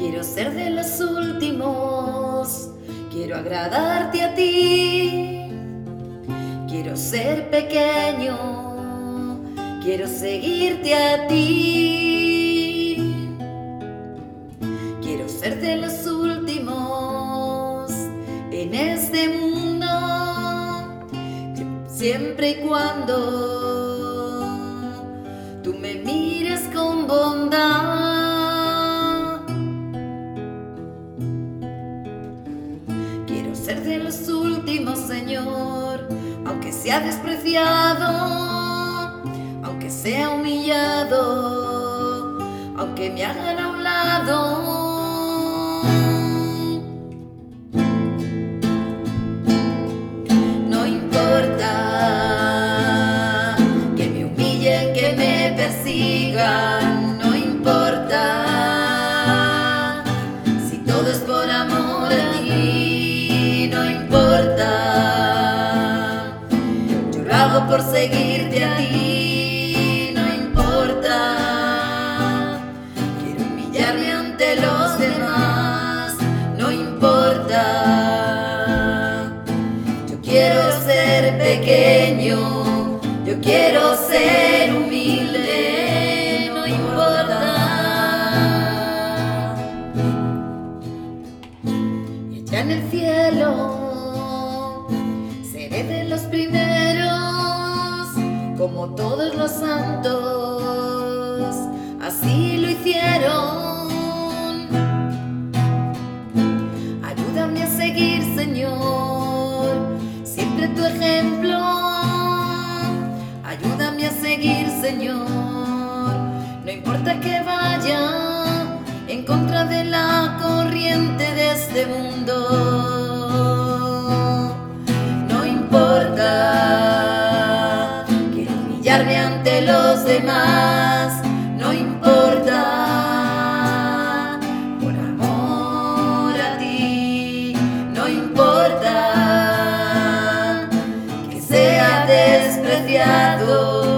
Quiero ser de los últimos, quiero agradarte a ti. Quiero ser pequeño, quiero seguirte a ti. Quiero ser de los últimos en este mundo, siempre y cuando tú me mires con bondad. Quiero ser de los últimos, Señor, aunque sea despreciado, aunque sea humillado, aunque me hagan a un lado. No importa que me humillen, que me persigan, no importa si todo es por amor a ti, no importa. Yo lo hago por seguirte a ti, no importa. Quiero humillarme ante los demás, no importa. Yo quiero ser pequeño, yo quiero ser humilde, no importa. Y allá en el cielo seré de los primeros, como todos los santos, así lo hicieron. Ayúdame a seguir, Señor, siempre tu ejemplo. Ayúdame a seguir, Señor, no importa que vaya en contra de la corriente de este mundo. No importa, quiero humillarme ante los demás, no importa, por amor a ti, no importa que sea despreciado.